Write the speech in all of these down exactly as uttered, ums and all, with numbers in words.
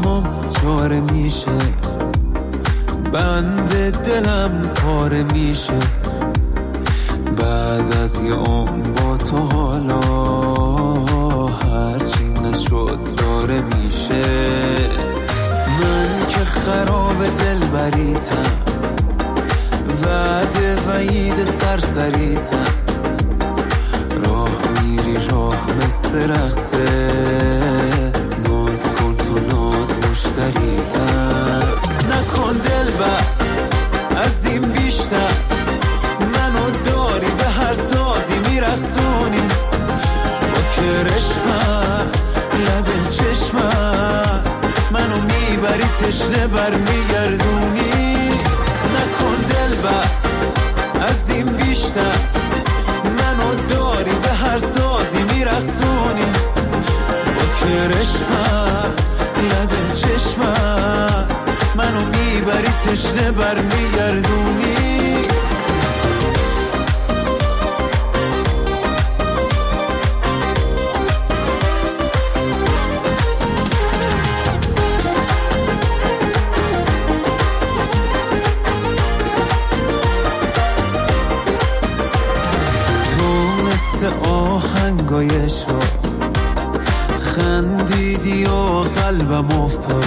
برام چاره میشه، بند دلم پاره میشه. بعد از یه عمر با تو حالا هرچی نشد داره میشه. من که خراب دل بریتم، وعده وعید سرسریتم. راه میری راه مثل رقصه، ناز کن تو ناز مشتریتم. نکن دل بر از این بیشتر، منو داری به هر سازی میرسونی. با کرشمت لب چشمت منو میبری تشنه بر میگردونی. نکن دل بر از این بیشتر، منو داری به هر سازی میرسونی. با کرشمت لب چشمت منو میبری تشنه بر میگردونی. آهنگای شد خندیدی و قلبم افتاد.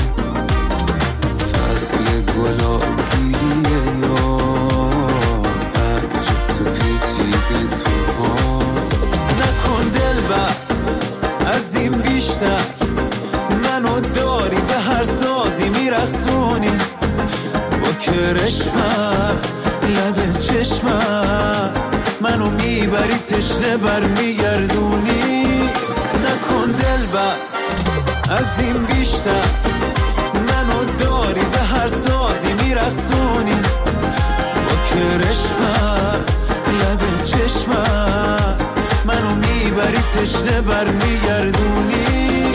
فصل گلاب گیریه یا عطر تو پیچیده تو با. نکن دل بر از این بیشتر، منو داری به هر سازی میرسونی. با کرشمت لب چشمت منو میبری تشنه بر میگردونی. نکن دل بر از این بیشتر، منو داری به هر سازی میرسونی. با کرشمت لب چشمت منو میبری تشنه بر میگردونی.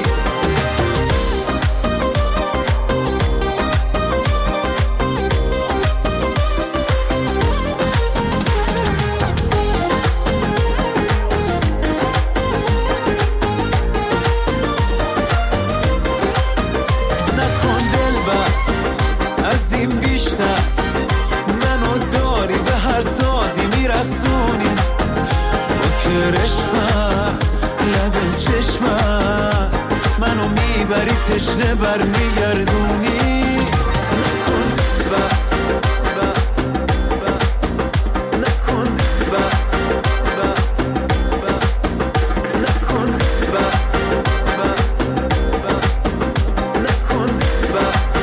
تشنه بر میگردونی. نکن با با با نکن با با با نکن با با با نکن با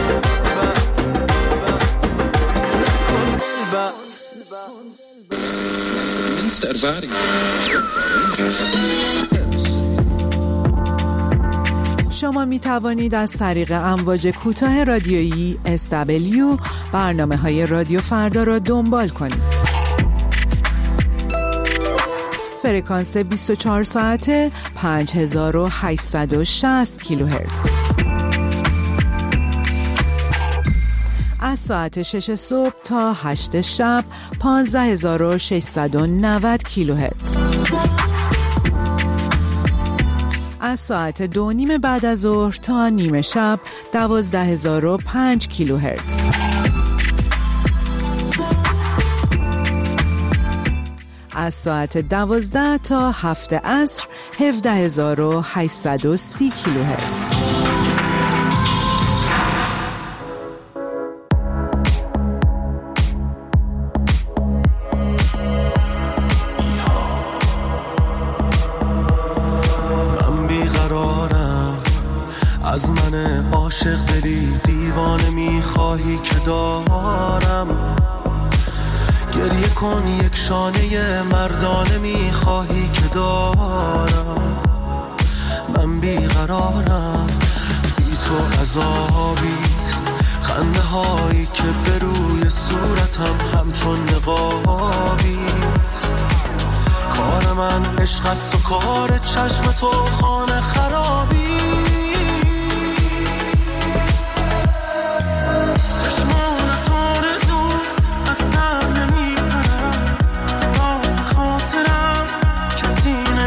با با نکن. Minst ervaring. شما می توانید از طریق امواج کوتاه رادیویی اس دبلیو برنامه های رادیو فردا را دنبال کنید. فرکانس بیست و چهار ساعته پنج هزار و هشتصد و شصت کیلوهرتز. از ساعت شش صبح تا هشت شب پانزده هزار و ششصد و نود کیلوهرتز. از ساعت دو نیم بعد از ظهر تا نیمه شب دوازده هزار و پنج کیلوهرتز. از ساعت دوازده تا هفت عصر هفده هزار و هشتصد و سی کیلوهرتز. از من عاشق دلی دیوانه میخواهی که دارم. گریه کن یک شانه مردانه میخواهی که دارم. من بیقرارم بی تو عذابیست، خنده هایی که به روی صورتم همچون نقابیست. کار من عشق است و کار چشم تو خانه خرابی.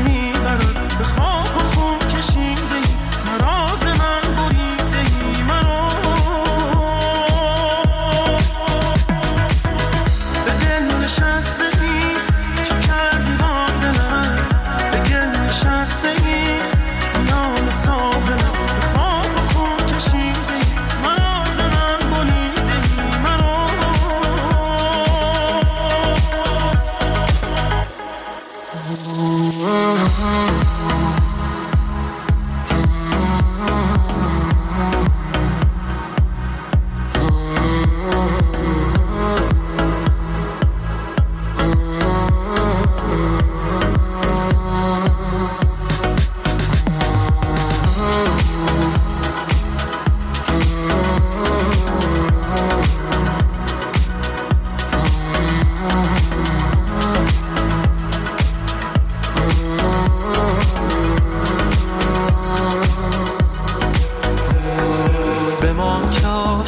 به خواب و خون کشیده ای، نراز من بریده ای، منو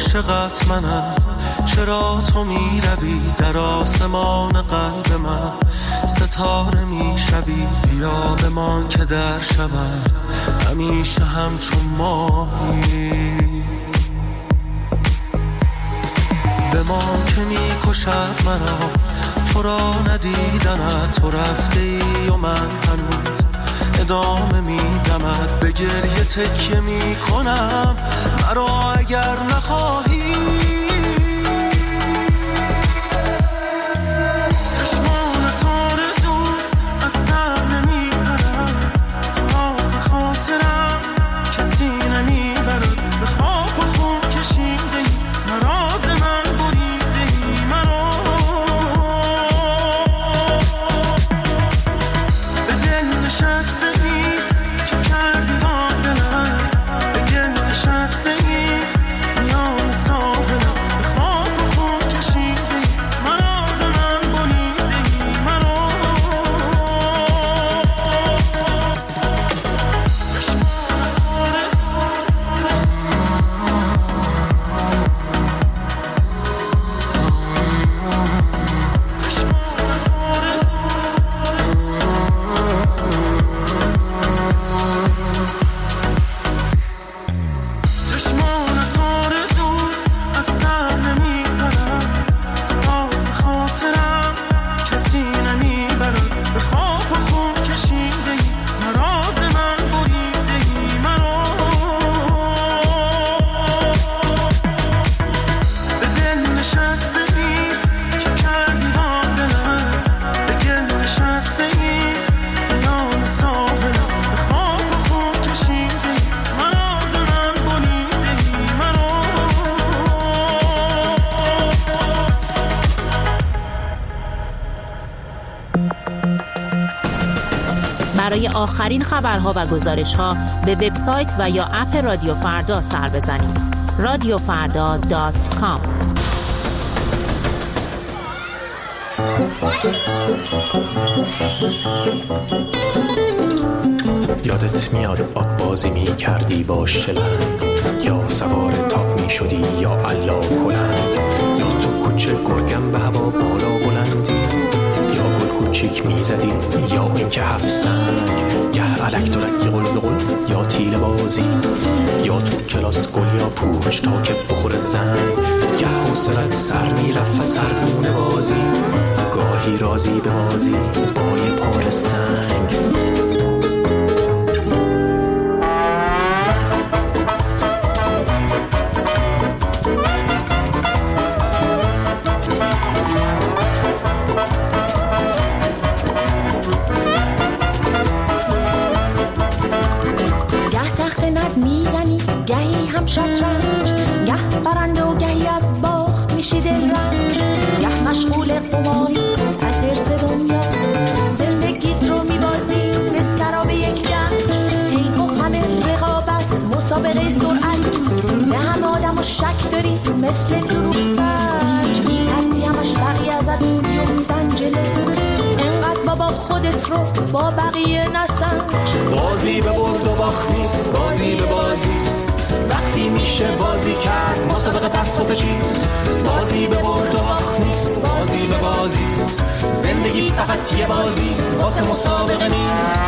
عاشقت منم، چرا تو می روی در آسمان قلب من، ستاره می شوی بیا بمان که در شبم همیشه همچون ماهی، بمان که می کشد مرا تو را ندیدنت، تو رفته ای و من هنوز ادامه میدمت، به گریه تکیه میکنم مرا اگر نخواهی، چشمانت آرزوست از سر نمیبرم، تازه خاطرم کسی نمیبرد، به خاک و خون کشیده ای نراز من بریده ای مرا، به دل نشسته برای آخرین خبرها و گزارش‌ها به وبسایت و یا اپ رادیو فردا سر بزنید. رادیو فردا دات کام. یادت میاد آب بازی می کردی با شلنگ، یا سوار تاپ می شدی یا علا کلنگ، یا تو کوچه گرگم به هوا بالا بلندی، یا گل کوچیک می زدی یا این که هفت سنگ، گه علک درکی قل بقل یا تیل بازی، یا تو کلاس گل یا پوش تا که بخور زنگ، گه حوصلت سر می رفت سرگونه بازی، گاهی رازی به بازی با یه پای سنگ. شطرنج، گه برنده و گهی از باخت میشی دل رنج، گه مشغول قماری از حرص دنیا، زندگیت رو میبازی به سراب یک گنج، هی و همه رقابت مسابقه سرعت، به همه آدم و شک داری مثل دروغ سنج، میترسی همش بقیه ازت بیفتن جلو، انقدر بابا خودت رو با بقیه نسنج، بازی به برد و باخت نیست، بازی به بازیست، وقتی میشه بازی کرد مسابقه پس واسه چیست، بازی به برد و باخت نیست، بازی به بازیست، زندگی فقط یه بازیست واسه مسابقه نیست.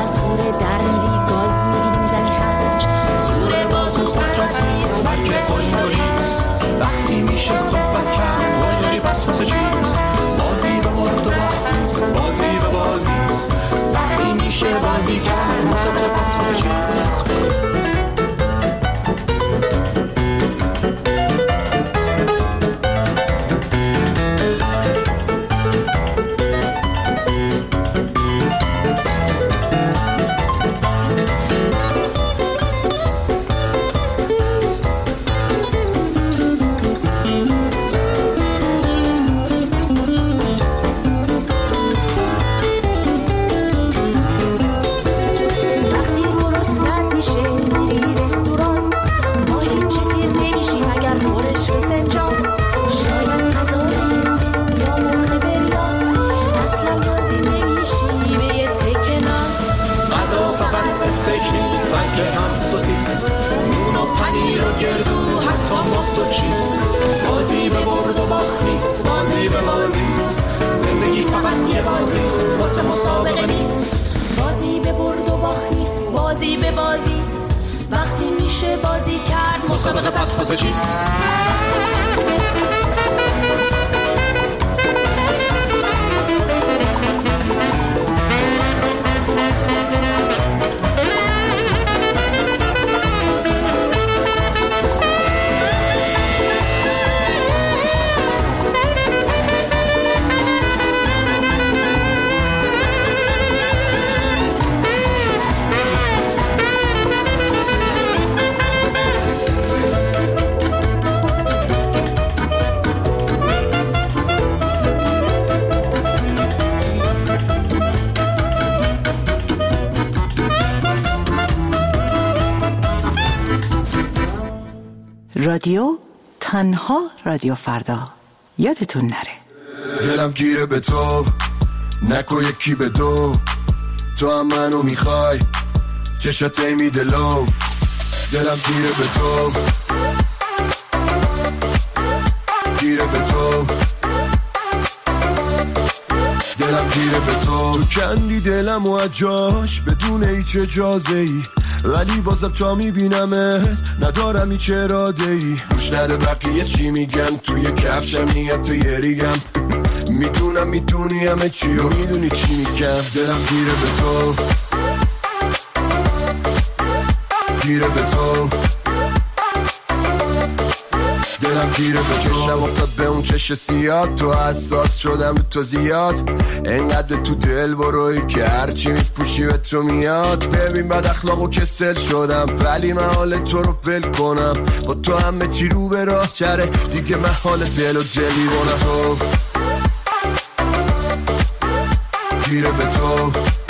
Qualche یه بازیست واسه مسابقه نیست. بازی به برد و باخت نیست، بازی به بازیست. وقتی میشه بازی کرد مسابقه پس واسه چیست؟ رادیو تنها رادیو فردا، یادتون نره. دلم گیره به تو، نکو یکی به دو، تو هم منو میخوای، چشات میده لو. دلم گیره به تو، گیره به تو، دلم گیره به تو. تو کندی دلم و اجاش بدون هیچ اجازه ای، ولی بازم تا میبینمت ندارم هیچ اراده ای. گوش نده بقیه چی میگن، توی کفشم میاد تو یه ریگم. میدونم میدونی همه چی و میدونی چی میگم. دلم گیره به تو، گیره به تو، دلم گیره به تو. چشم افتاد به اون چش سیاد، تو حساس شدم تو زیاد. انقدر تو دل بروی که هرچی میپوشی به تو میاد. ببین بد اخلاق و کسل شدم، ولی من حال تو رو ول کنم. با تو همه چی رو به راه چره، دیگه من حال دل و دلی رونم. تو گیره به تو،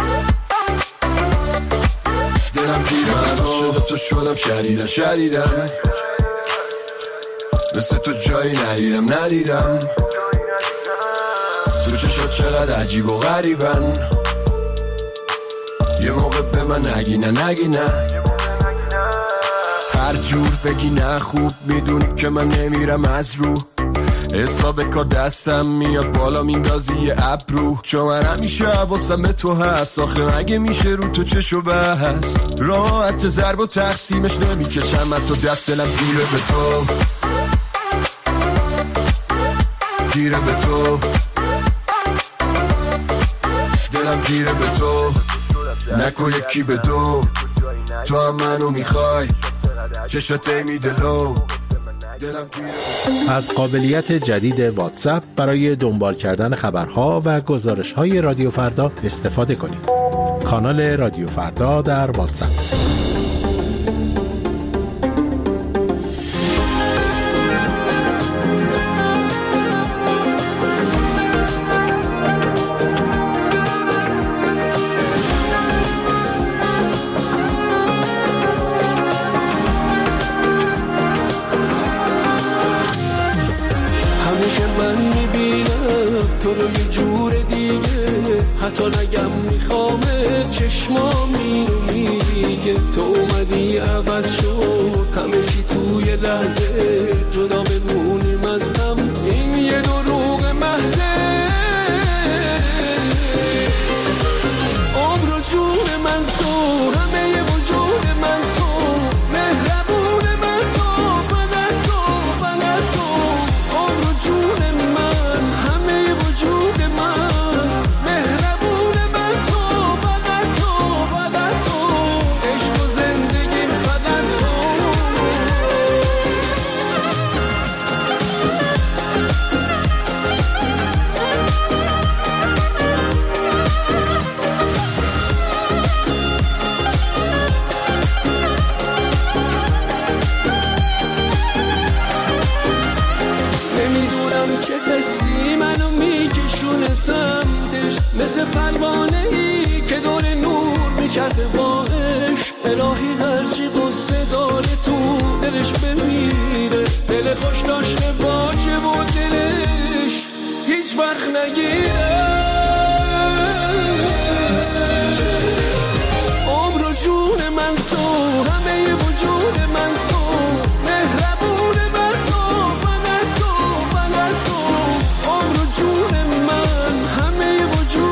دلم گیره به تو. شده تو شدم شدیدم شدیدم، مثل تو جایی ندیدم ندیدم. تو چشات چقدر عجیب و غریبن، یه موقع به من نگی نه نگی نه. هر جور بگی نه خوب میدونی که من نمیرم از رو. حساب کار دستم میاد بالا میندازی یه ابرو، چون من همیشه حواسم به تو هست. آخه مگه میشه رو تو چشو بس، راحت ضرب و تقسیمش نمیکشم من تو دست. دلم گیره به تو، گیره به تو، دلم گیره به تو، نکو یکی به دو، تو هم منو میخوای، چشات میده لو. از قابلیت جدید واتساپ برای دنبال کردن خبرها و گزارش‌های رادیو فردا استفاده کنید. کانال رادیو فردا در واتساپ. تو رو یه جور دیگه، حتی نگم میخوامه، چشمام اینو میگه. تو اومدی عوض شد همه چی توی لحظه، جدا بمونیم از هم این یه دروغ محضه. عمر و جون من تو، همه یه وجود من تو، مهربون من تو، فقط تو فقط تو. عمر و جون من، همه یه وجود من، مهربون من تو، فقط تو فقط تو. عشق و زندگیم فقط تو. مثل پروانه ای که دور نور میچرده باش. الهی هرچی قصه داره تو دلش بمیره، دل خوش داشته باشه و دلش هیچ وقت نگیره. عمر و جون من تو، همه ی وجود من تو، مهربون من تو، فقط تو فقط تو. عمر و جون من، همه ی وجود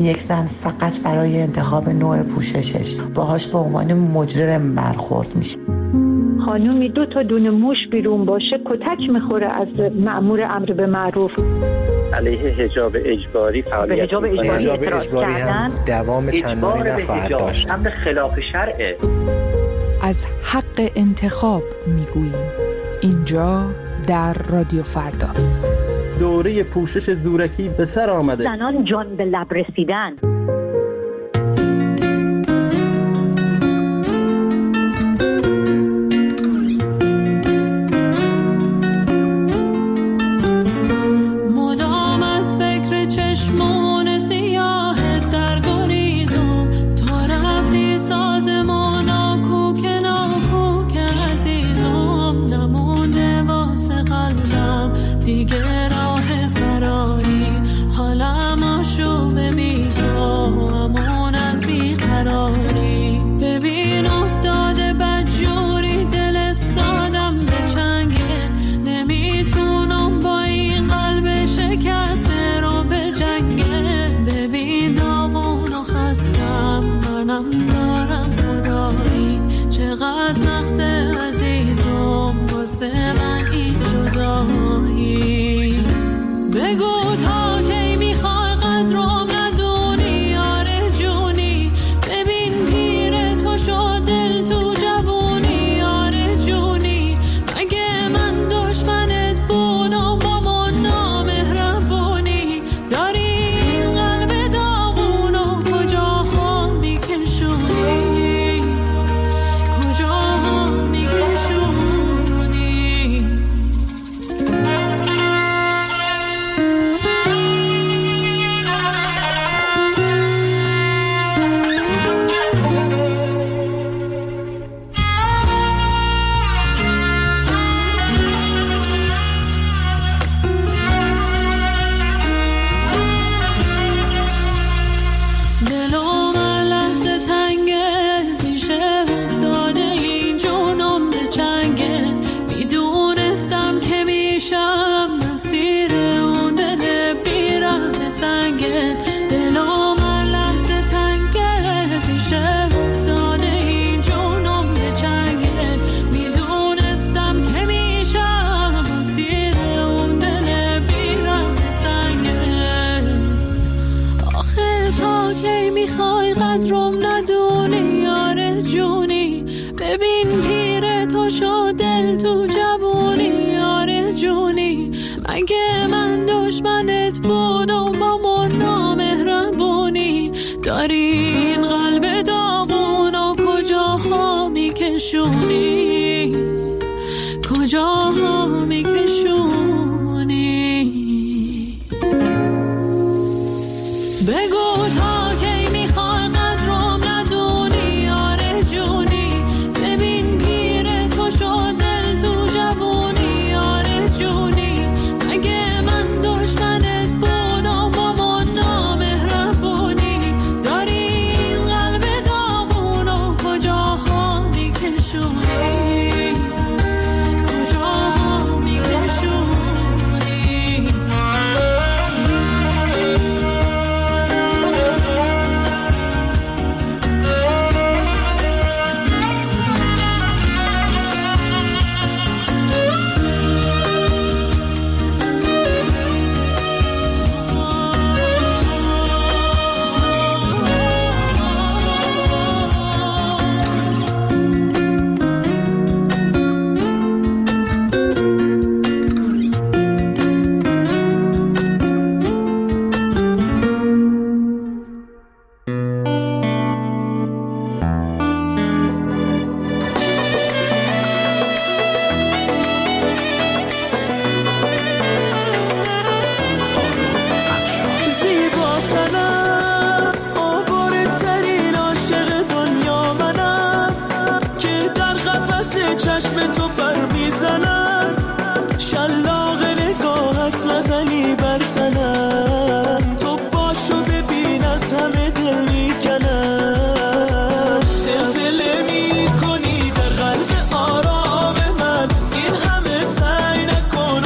یک زن فقط برای انتخاب نوع پوششش باهاش به عنوان مجرم برخورد میشه. خانومی دو تا دونه موش بیرون باشه کتک میخوره از مأمور امر به معروف. علیه حجاب اجباری فعالیت حجاب اجباری, حجاب اجباری هم دوام چندانی نخواهد داشت. امر خلاف شرعه. از حق انتخاب میگوییم اینجا در رادیو فردا. دوره پوشش زورکی به سر آمده. زنان جان به لب رسیدن.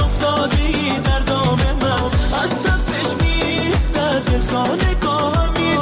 تا نگاه می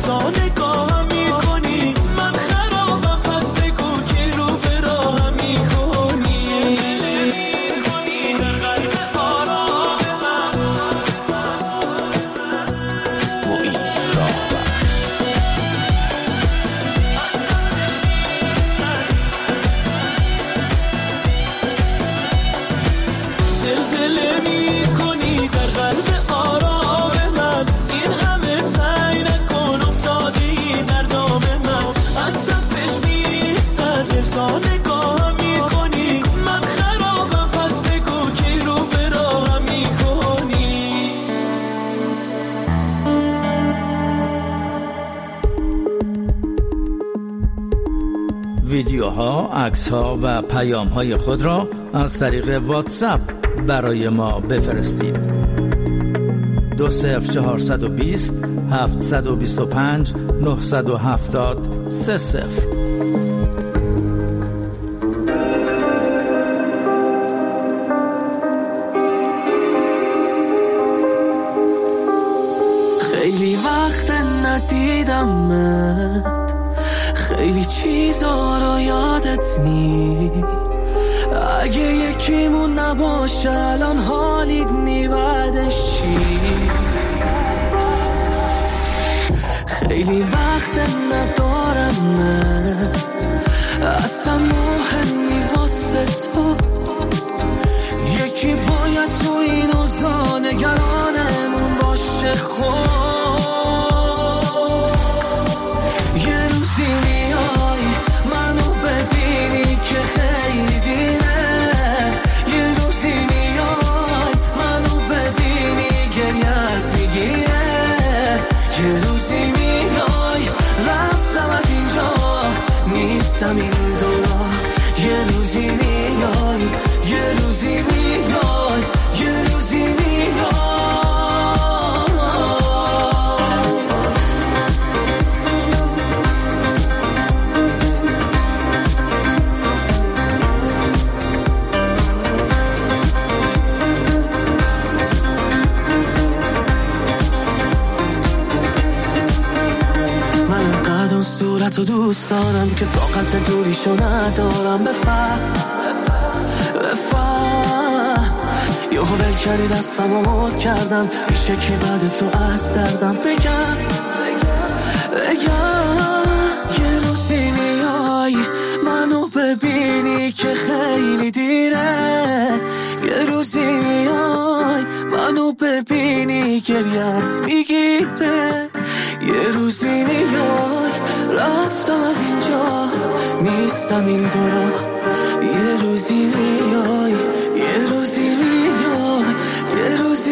تا نگاهم میکنی من خرابم پس بگو که رو به راهم میکنی در قلب آرام من موئی راهبر زلزله میکنی در قلب آرام من این همه سعی نکن افتادی در دام من از سمتش میستر تا نگاهم میکنی من خرابم پس بگو که رو به راهم میکنی ویدیوها، عکس‌ها و پیام‌های خود را از طریق واتساپ برای ما بفرستید. دو صفر چهارصد و بیست هفتصد و بیست و پنج نهصد و هفتاد سه صفر. خیلی وقت ندیدمت خیلی چیزا رو یادت نی اگه یکیمون نباشه الان حالیت نی بعدش چی خیلی وقت ندارمت اصلا مهمی واسه تو یکی باید تو این اوضاع نگرانمون باشه خود یه روزی میای منو ببینی که خیلی دیره یه روزی میای منو ببینی گریت میگیره یه روزی میای رفتم از اینجا نیستم این دورا یه روزی میای یه روزی میای یه روزی میای صورتو دوست دارم که طاقت دوریشو ندارم بفهم بفهم یه ول کردی دستم و مد کردم میشه کی بعد تو از دردم بگم بگم یه روزی میای منو ببینی که خیلی دیره یه روزی میای منو ببینی گریت میگیره یه روزی میای رفتم از اینجا نیستم این دورا یه روزی میای یه روزی میای یه روزی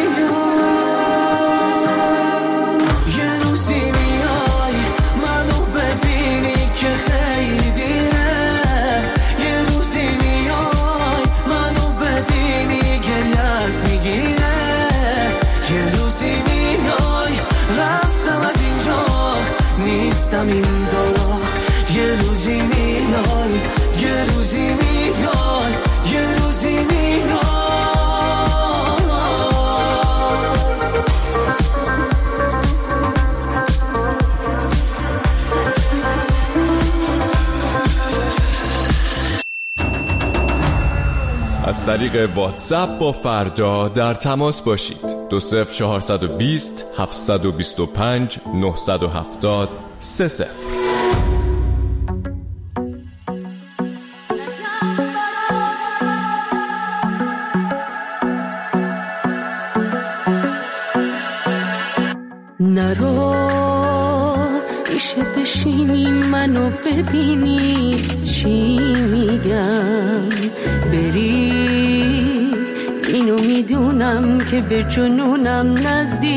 میای یه روزی میای منو ببینی که خیلی دیره یه روزی میای منو ببینی گریت میگیره یه روزی میای رفتم از اینجا نیستم این دورا یه روزی میای یه روزی میای یه روزی میای از طریق واتساپ با فردا در تماس باشید. دو صفر چهارصد و بیست هفتصد و بیست و پنج نهصد و هفتاد سه صفر. نرو میشه بشینی منو ببینی چی میگم بری اینو میدونم که به جنونم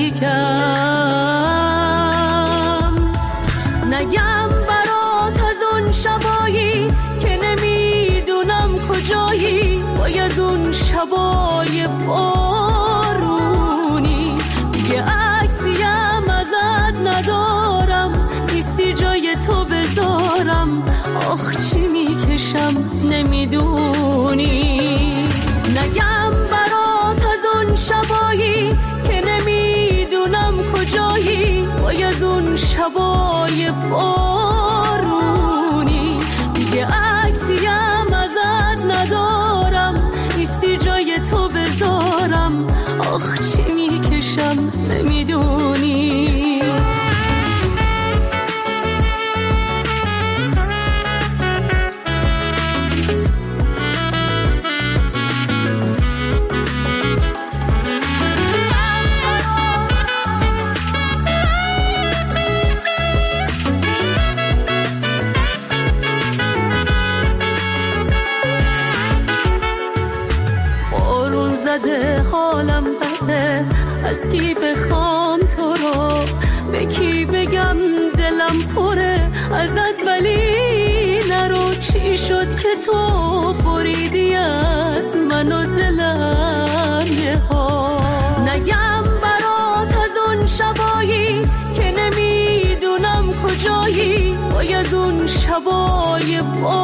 نزدیکم نگم برات از اون شبایی که نمیدونم کجایی وای از اون شبای بارونی دیگه عکسیم ازت ندارم نیستی جای تو بذارم آخ چی میکشم نمیدونی نگم برات از اون شبایی که نمیدونم کجایی از اون شبای بارونی، دیگه عکسیم ازت ندارم، نیستی جای تو بذارم، آخ چی میکشم نمیدونی. حالم بده، از کی بخوام تو رو، به کی بگم دلم پره ازت، ولی نرو. چی شد که تو بریدی از من و دلم یه ها، نگم برات از اون شبایی که نمیدونم کجایی، وای از اون شبای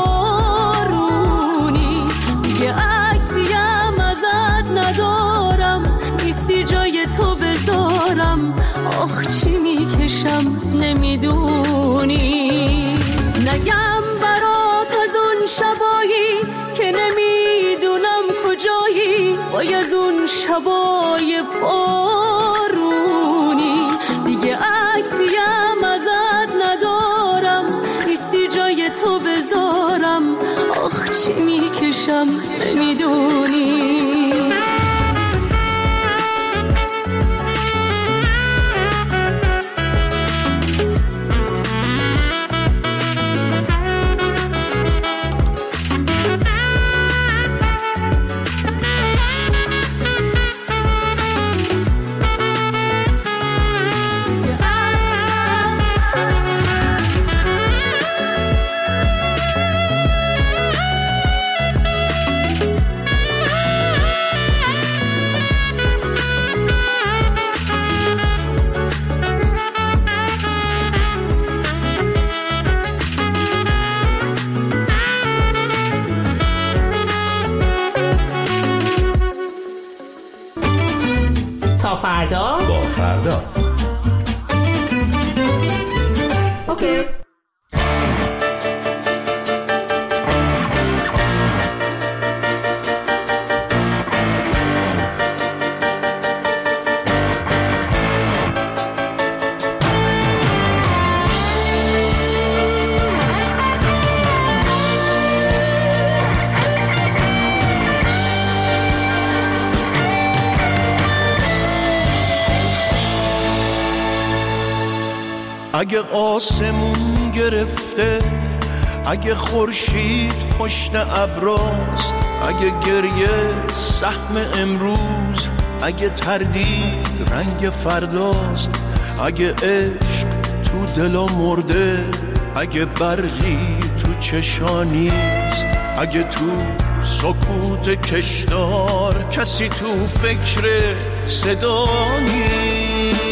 بارونی، دیگه عکسیم ازت ندارم، نیستی جای تو بذارم، آخ چی میکشم نمیدونی. نگم برات از اون شبایی که نمیدونم کجایی، وای از اون شبای بارونی، دیگه عکسیم ازت ندارم، نیستی جای تو بذارم، آخ چی میکشم نمیدونی. تا فردا با فردا. اوکی. اگه آسمون گرفته، اگه خورشید پشت ابراست، اگه گریه سهم امروز، اگه تردید رنگ فرداست، اگه عشق تو دلا مرده، اگه برقی تو چشانیست، اگه تو سکوت کشدار کسی تو فکر صدا نیست.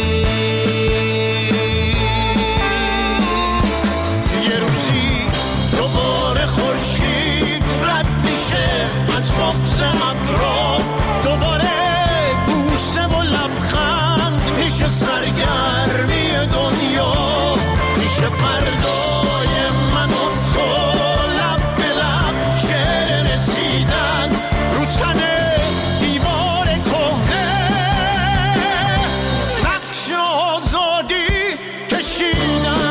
بغض ابرا دوباره بوسه و لبخند میشه، سرگرمی دنیا میشه، فردای من و تو لب به لب شعر رسیدن رو تن دیوار کهنه، نقش آزادی کشیدن.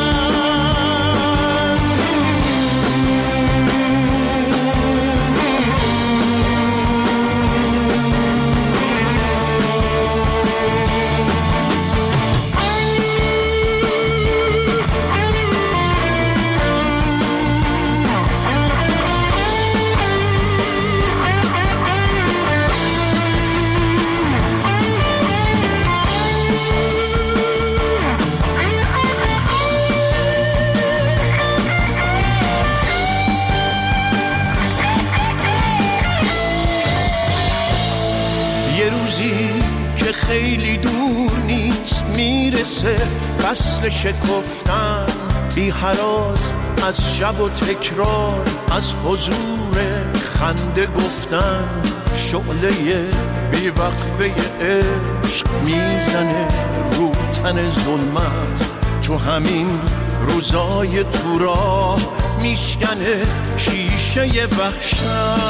خیلی دور نیست میرسه فصل شکفتن، بی هراس از شب و تکرار، از حضور خنده گفتن، شعله بی وقفه عشق میزنه رو تن ظلمت، تو همین روزای تو راه میشکنه شیشه وحشت.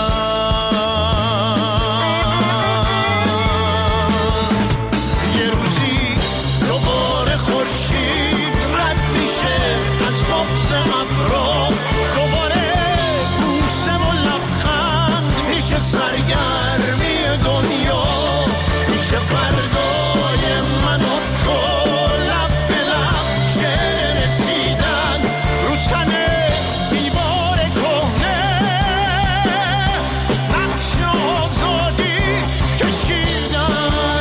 یه روزی دوباره خورشید رد میشه از بغض ابرا، دوباره بوسه و لبخند میشه سرگرمی دنیا، میشه فردای من و تو لب به لب شعر رسیدن رو تنه دیوار کهنه، نقش آزادی کشیدن.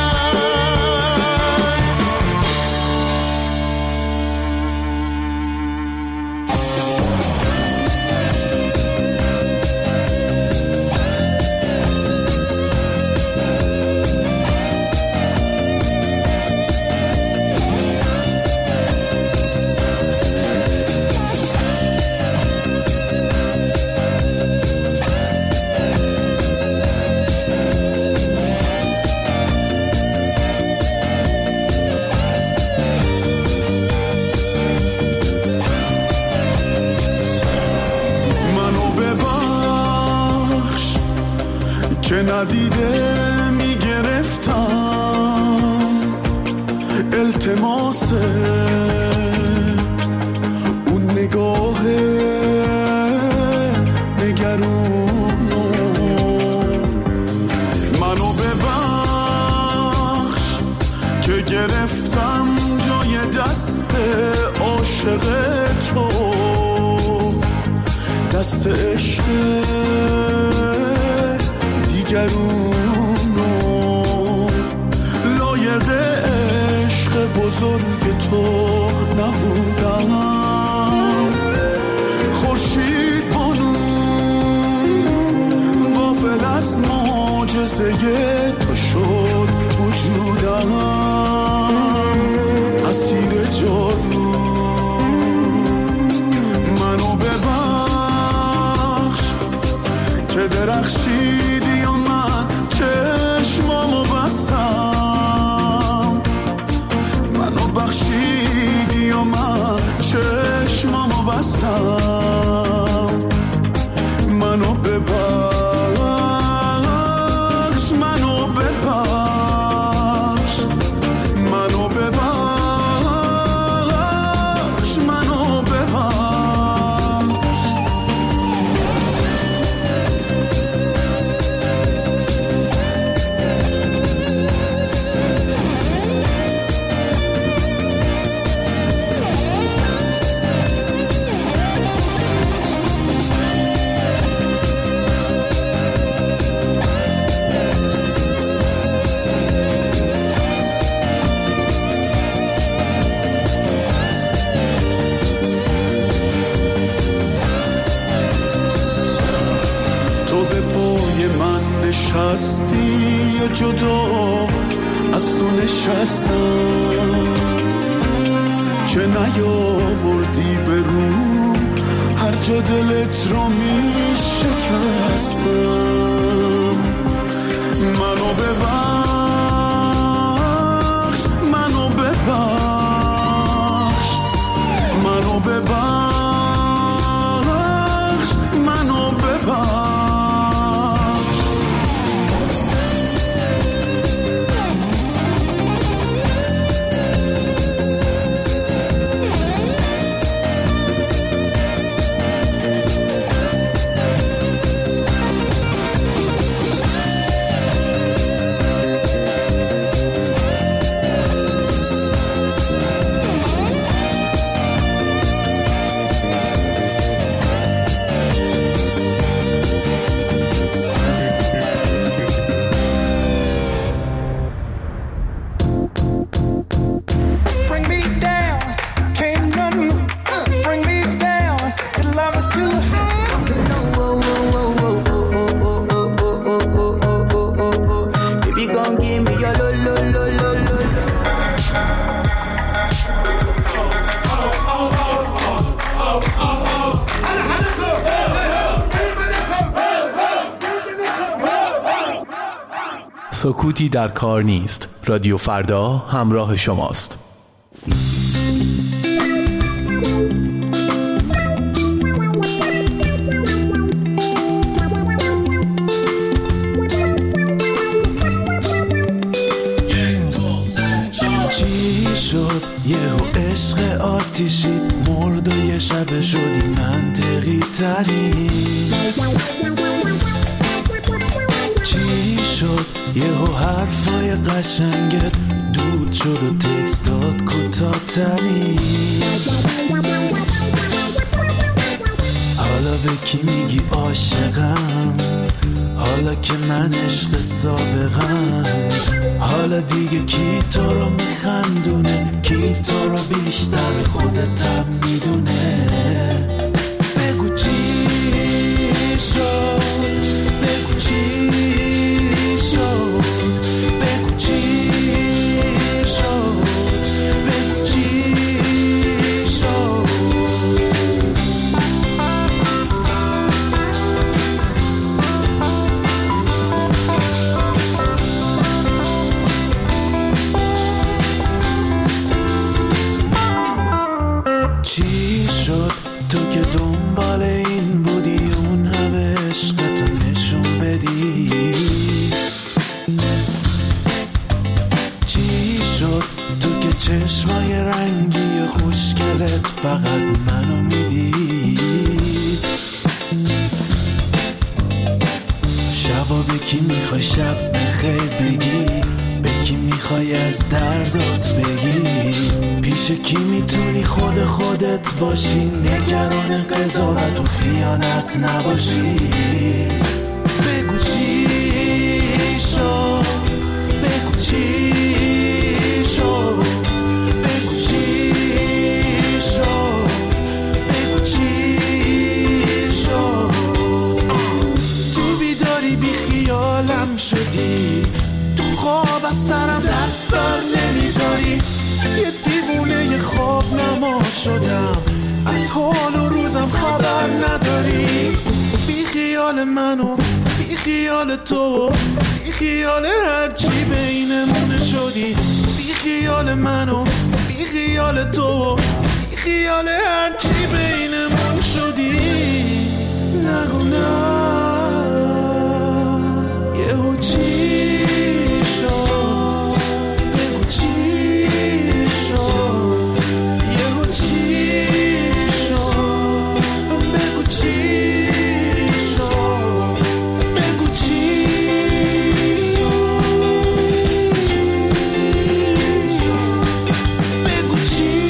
ندیده میگرفتم التماس اون نگاه نگرونو، منو ببخش که گرفتم جای دست عاشق تو، دست عشق دیگرونو، لایق عشق بزرگ تو نبودم. خورشید بانو غافل از معجزه تو شد وجودم، اسیر جادو منو ببخش که درخشیدی و من چشمامو بستم، منو بخشیدی و من چشمامو بستم، منو ببخش، منو ببخش، منو ببخش، منو ببخش. نشستی یا جدا از تو نشستم که نیاوردی به رو هر جا دلت رو می شکستم. منو ببخش، منو ببخش، منو ببخش، منو ببخش. سکوتی در کار نیست. رادیو فردا همراه شماست. آتیشی مرد و یه شب شدی منطقی تری. چی شد یهو حرفای قشنگت دود شد و تکست داد کوتاه تری. حالا به کی میگی عاشقم؟ حالا که من عشق سابقم. حالا دیگه کی تو رو میخندونه؟ کی تو رو بیشتر خودتم میدونه؟ بگو چی شد؟ بگو چی شد؟ بگو چی شد؟ بگو چی شد؟ چی شد تو که دنبال این بودی اون همه عشقتو نشون بدی؟ چی شد تو که چشمای رنگی خوشگلت فقط منو میدید؟ شبا به کی میخوای شب بخیر بگی؟ به کی میخوای از دردات بگی؟ پیش کی میتونی خود خودت باشی؟ نگران قضاوت و خیانت نباشی. بگو چی شد؟ بگو چی شد؟ بگو چی شد؟ بگو چی شد؟ تو بیداری بی خیالم شدی، تو خواب از سرم دست بر نمیداری. یه دیوونه خواب نما شدم، از حال و روزم خبر نداری. بی خیال منو بی خیال تو، بی خیال هرچی بینمون شدی. بی خیال منو بی خیال تو، بی خیال هرچی بینمون شدی. نگو نه یهو چی شد؟ بگو چی شد؟ یهو چی شد؟ بگو چی شد؟ بگو چی شد؟ بگو چی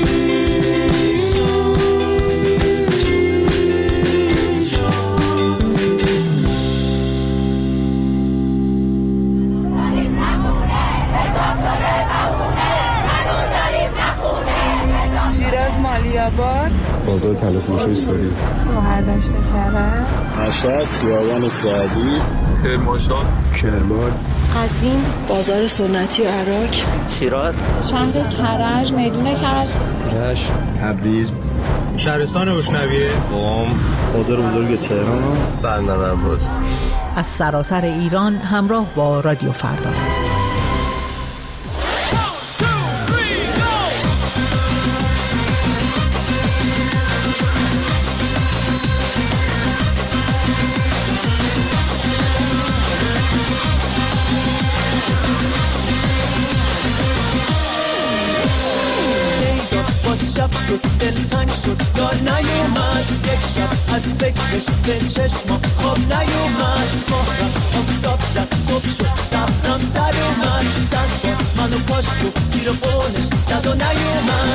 بازار تلفروشی ساری، شوهرداشت کرد، مشهد، خیابان سعدی، کرمانشاه، کرمان، قزوین، بازار سنتی عراق، شیراز، شهر کرج، میدون کرج، رشت، تبریز، شهرستان اشنویه، قم، بازار بزرگ تهران، بندر عباس. از سراسر ایران همراه با رادیو فردا. شب شد دلتنگ شد دار نیومد، یک شب از فکرش به چشما خواب نیومد. ماهرم آفتاب زد صبح شد صبرم سر اومد، صد بار منو کاشت و زیر بونش زد و نیومد.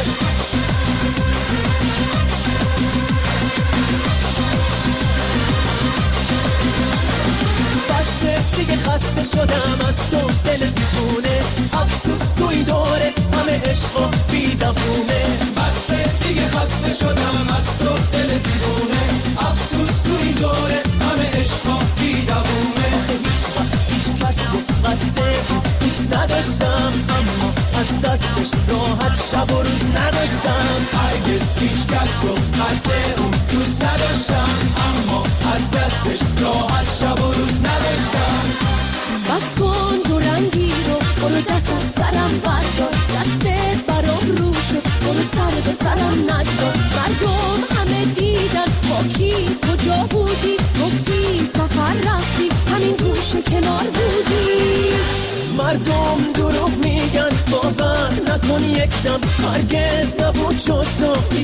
بسه دیگه خسته شدم از تو دل دیوونه، افسوس تو این دوره همه عشق و بیدوونه. بسه دیگه خسته شدم از تو دل دیوونه، افسوس تو این دوره همه عشق و بیدوونه. هیچ وقت هیچ کس رو قد دوست نداشتم، اما از دستش راحت شب و روز نداشتم. هرگز هیچ کس رو قد اون دوست نداشتم، اما از دستش راحت شب و روز نداشتم. بس کن دو رنگی رو برو دست از سرم بردار، دستت برام رو شد برو سر به سرم نگذار. مردم همه دیدن با کی کجا بودی، گفتی سفر رفتی همین گوشه کنار بودی. مردم دروغ میگن باور نکن یک دم، هرگز نبود جز تو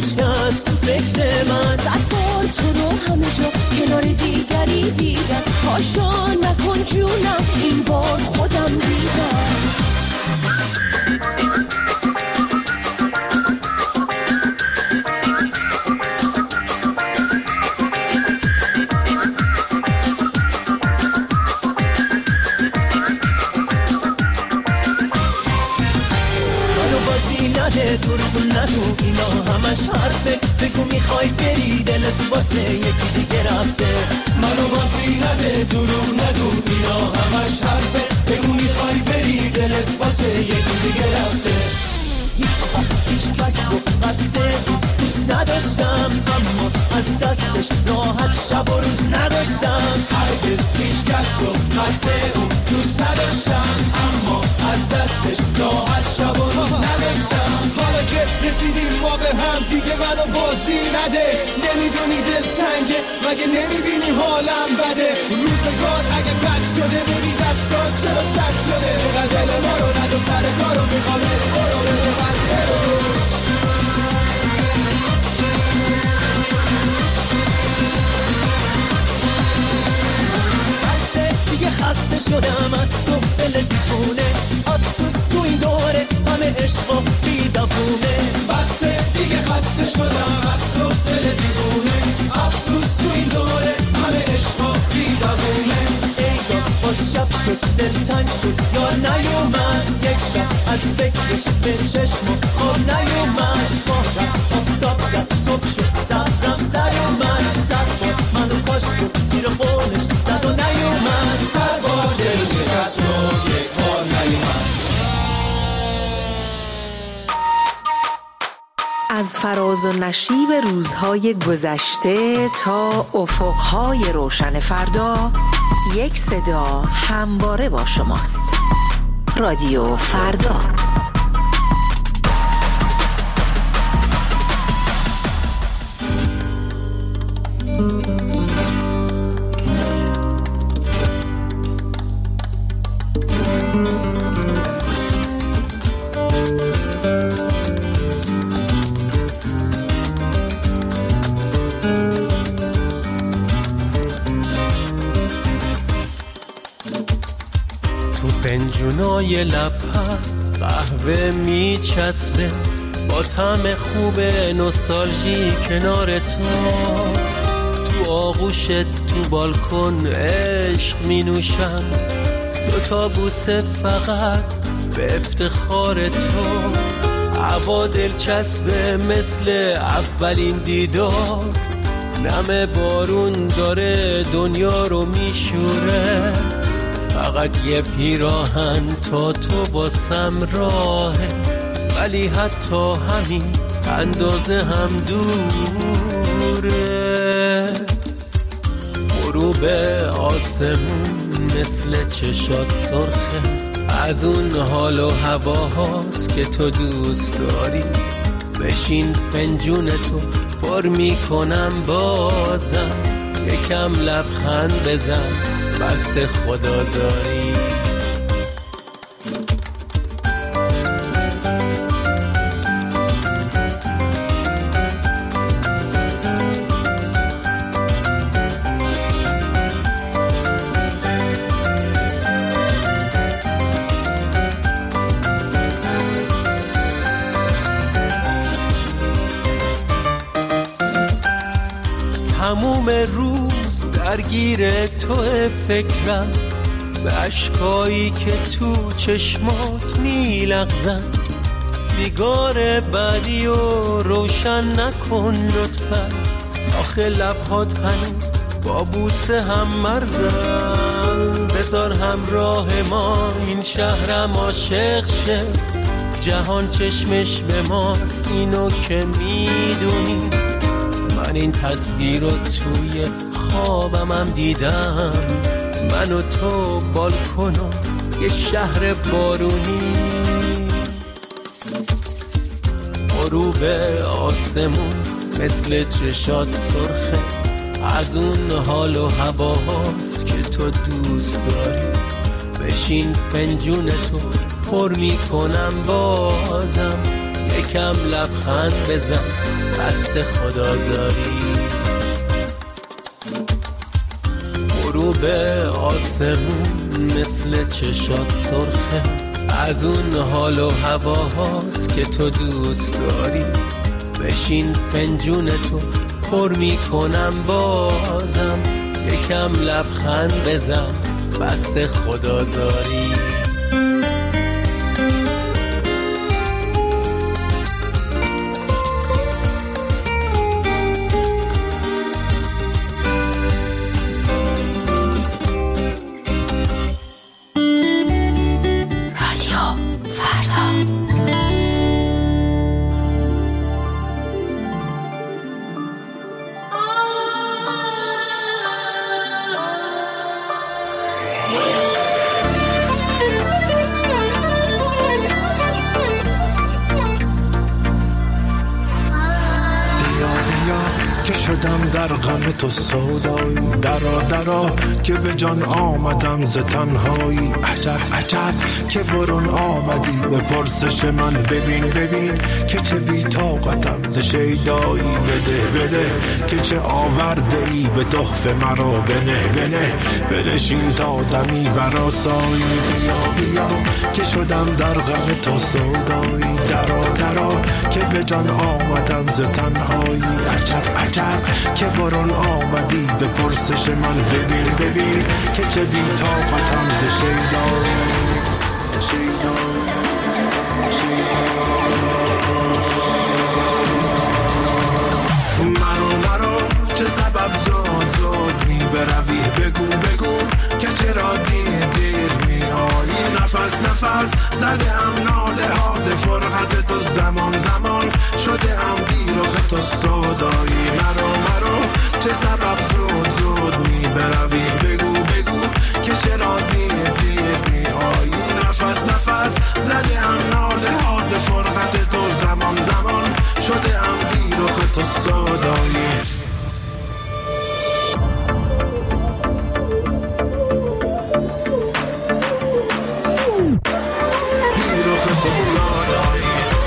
همش حرفه، بگو میخوای بری دلت واسه یکی دیگه رفته. منو بازی نده دروغ نگو اینا همش حرفه، بگو میخوای بری دلت واسه یکی دیگه رفته. هیچ وقت هیچ کس رو قد دوست نداشتم، اما از دستش راحت شب و روز نداشتم. هرگز هیچ کس رو قد اون دوست نداشتم، اما از دستش راحت شب و روز نداشتم. حالا که رسیدیم ما به هم دیگه منو بازی نده، نمیدونی دل تنگه مگه نمیبینی حالم بده. روزگار اگه بد شده ببی دستان چرا سد شده، بقدر دل ما رو ند و سر کارو میخوام برو برو بسته رو. دیگه خسته شدم از تو دل دیوونه، افسوس تو این دوره همه عشق و بیدبونه. بسه دیگه خسته شدم از تو دل دیوونه، افسوس تو این دوره همه عشق و بیدبونه. ای دا باز شب شد دل تنگ شد یار نیومد، یک شب از فکرش به چشم و خواب نیومد. ماه رفت آفتاب زد صبح شد صبرم سر اومد، سر باد منو کاش بود زیر قولش زد و نیومد. سر باد دل شکست و یک بار نیومد. از فراز و نشیب روزهای گذشته تا افقهای روشن فردا، یک صدا همواره با شماست. رادیو فردا. فنجونای لب‌ها قهوه میچسبه، با طعم خوب نوستالژی کنار تو. تو آغوشت تو بالکن عشق می نوشم، دوتا بوسه فقط به افتخار تو. هوا دلچسبه مثل اولین دیدار، نم بارون داره دنیا رو میشوره. فقط یه پیراهن تا تو واسم راهه، ولی حتی همین اندازه هم دوره. غروب آسمون مثل چشات سرخه، از اون حال و هواهاست که تو دوست داری. بشین فنجون تو پر میکنم بازم، یکم لبخند بزن بس خدازاری. تموم روز درگیر تو فکرم، به عشقایی که تو چشمات میلغزن. سیگار بعدی و روشن نکن لطفا، آخه لبهات هنوز با بوسه هم مرزن. بذار همراه ما این شهرم عاشق شه، جهان چشمش به ماست اینو که میدونی. من این تصویر رو توی خوابم هم دیدم، من و تو بالکن و یه شهر بارونی. غروب آسمون مثل چشات سرخه، از اون حال و هواهاست که تو دوست داری. بشین فنجون تو پر میکنم بازم، یکم لبخند بزن دست خدازاری. غروب آسمون مثل چشات سرخه، از اون حال و هواهاست که تو دوست داری. بشین فنجون تو پر میکنم بازم، یکم لبخند بزن بس خدازاری. که شدم در غم تو سودایی، درا درا که به جان آمدم ز تنهایی. عجب عجب که برون آمدی به پرسش من، ببین ببین که چه بی طاقتم ز شیدایی. بده بده که چه آورده ای به تحفه مرا، بنه بنه بنشین تا دمی برآسایی. بیا بیا که شدم در غم تو سودایی، درا درا که به جان آمدم ز تنهایی. عجب عجب که برون آمدی به پرسش من، ببین ببین که چه بی طاقتم ز شیدایی. مرو مرو چه سبب زود زود می بروی، بگو بگو که چرا دیر دیر می آیی. نفس نفس زده ام ناله ها ز فرقت تو، زمان زمان شده ام بیرخ تو سودایی. مرو مرو چه سبب زود زود می بروی، بگو بگو که چرا دیر دیر می آیی. نفس نفس زده ام ناله ها ز فرقت تو، زمان زمان شده ام بیرخ تو سودایی. بیرخ تو سودایی.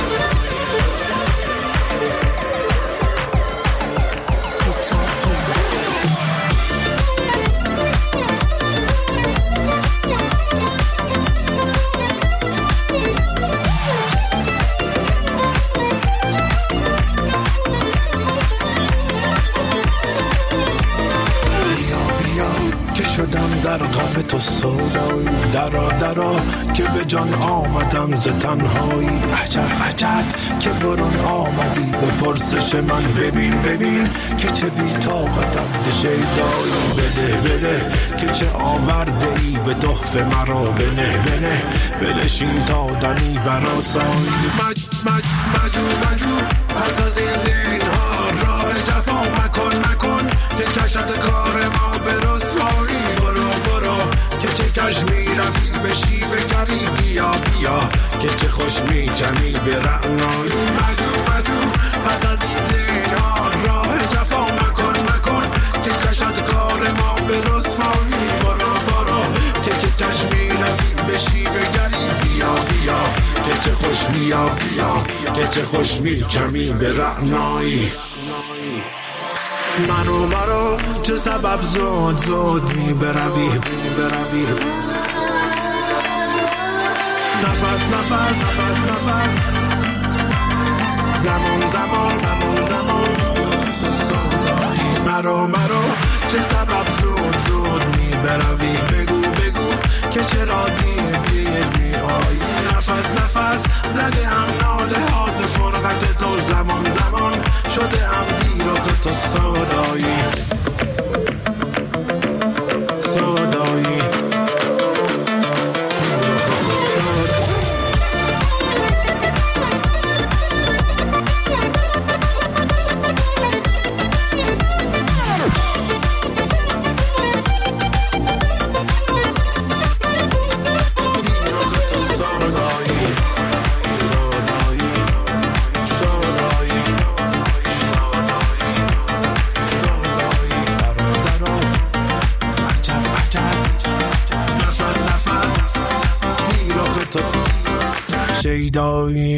در غم تو سودایی، درا درا که به جان آمدم ز تنهایی. عجب عجب که برون آمدی به پرسش من، ببین ببین که چه بی طاقتم ز شیدایی. بده بده که چه آورده ای به تحفه مرا، بنه بنه بنشین تا دمی برآسایی. مج مج مجو مجو پس از این زینهار راه جفا مکن مکن که کشت کار ما به رسوایی. برو برو که چه کش می رفی به شیوه کری، بیا بیا که چه خوش می جمی به رعنایی. مجو مجو پس از این زینهار راه جفا مکن مکن که کشت کار ما به رسوایی. برو برو که چه کش می رفی به شیوه کری، بیا بیا که چه خوش بیا بیا که چه خوش می جمی به رعنایی. مرو مرو چه سبب زود زود می بروی بروی. نفس نفس نفس نفس زمان زمان زمان زمان مرو مرو چه سبب زود زود می بروی، بگو بگو که چرا دیر دیر می آیی. نفس نفس زده ام ناله ها ز فرقت تو، زمان زمان شده ام بیرخ تو سودایی. سودایی شیدایی.